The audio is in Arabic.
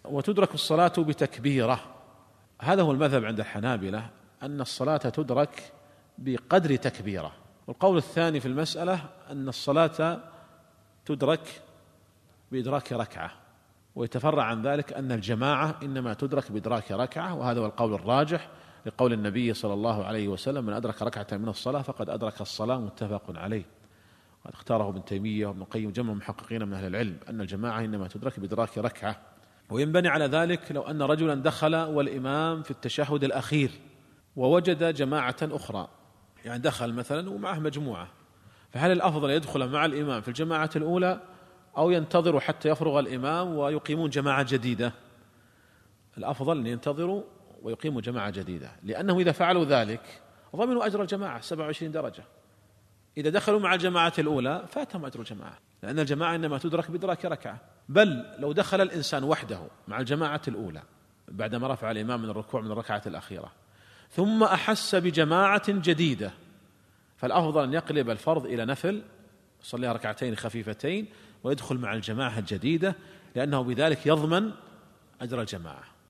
وتدرك الصلاة بتكبيرة. هذا هو المذهب عند الحنابلة، أن الصلاة تدرك بقدر تكبيرة. والقول الثاني في المسألة أن الصلاة تدرك بإدراك ركعة، ويتفرع عن ذلك أن الجماعة إنما تدرك بإدراك ركعة، وهذا هو القول الراجح لقول النبي صلى الله عليه وسلم: من أدرك ركعة من الصلاة فقد أدرك الصلاة، متفق عليه. قد اختاره ابن تيمية وابن القيم جمع المحققين من أهل العلم أن الجماعة إنما تدرك بإدراك ركعة. وينبني على ذلك لو أن رجلا دخل والإمام في التشهد الأخير ووجد جماعة أخرى، يعني دخل مثلا ومعه مجموعة، فهل الأفضل يدخل مع الإمام في الجماعة الأولى أو ينتظر حتى يفرغ الإمام ويقيمون جماعة جديدة؟ الأفضل أن ينتظروا ويقيموا جماعة جديدة، لأنه إذا فعلوا ذلك ضمنوا أجر الجماعة 27 درجة. إذا دخلوا مع الجماعة الأولى فاتهم أجر الجماعة، لأن الجماعة إنما تدرك بإدراك ركعة. بل لو دخل الإنسان وحده مع الجماعة الأولى بعدما رفع الإمام من الركوع من الركعة الأخيرة ثم أحس بجماعة جديدة، فالأفضل أن يقلب الفرض إلى نفل، يصليها ركعتين خفيفتين ويدخل مع الجماعة الجديدة، لأنه بذلك يضمن أجر الجماعة.